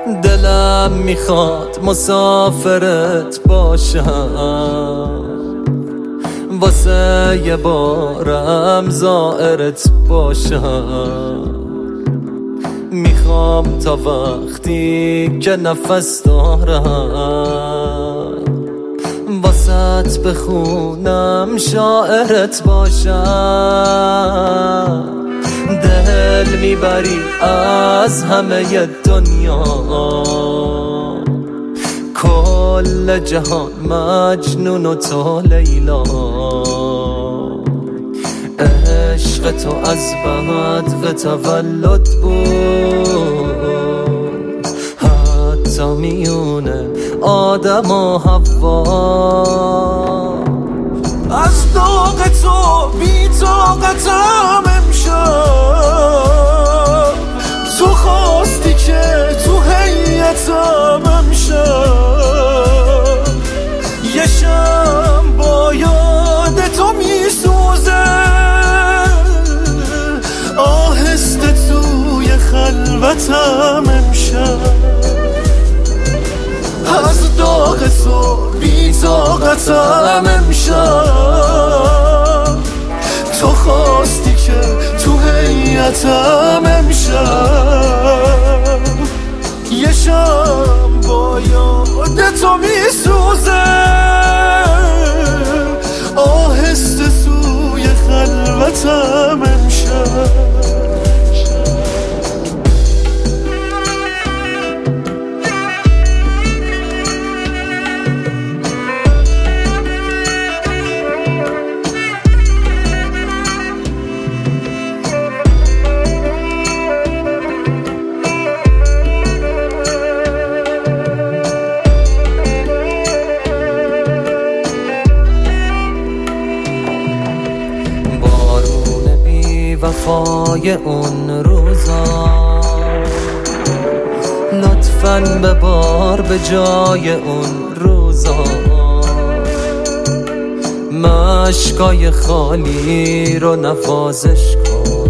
دلم میخواد مسافرت باشم، واسه یه بارم زائرت باشم. میخوام تا وقتی که نفس دارم واسط بخونم شاعرت باشم. دل میبری از همه دنیا، کل جهان مجنون و تو لیلا. عشق تو از بعد تولد بود، حتی میونه آدم و حوا. از داغ تو بی طاقتم امشب، تو خواستی که تو هیئتم امشب. یه شم با یاد تو میسوزه، آهسته توی خلوتم امشب. از داغ تو بی طاقتم امشب، تو خواستی که تو هیئتم امشب. یه شم با یاد تو میسوزه، آهسته توی خلوتم امشب. وفای اون روزا لطفاً ببار به جای اون روزا. مشکای خالی رو نوازش کن،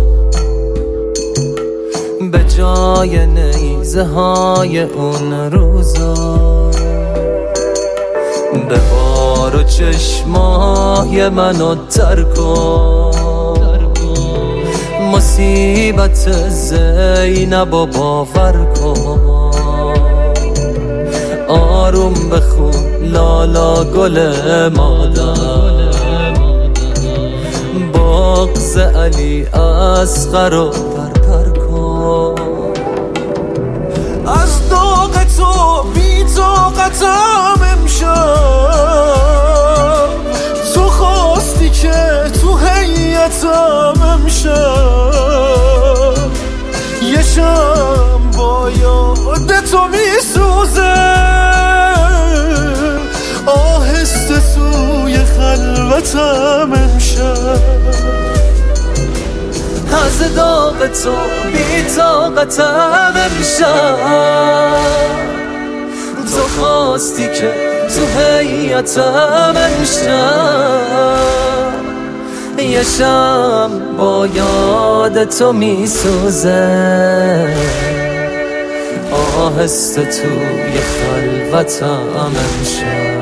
به جای نیزه های اون روزا. ببار و چشمای منو تر کن، مصیبت زینب و باور کن. آروم بخون لالا گل مادر، بغض علی اصغر رو پرپر کن. از داغ تو بی طاقتم امشب، تو خواستی که تو هیئتم امشب. یه شم با یاد تو میسوزه، آهسته توی خلوتم امشب. از داغ تو بی طاقتم امشب، تو خواستی که تو هیئتم امشب. یه شم با یاد تو میسوزه، آهسته توی خلوتم امشب.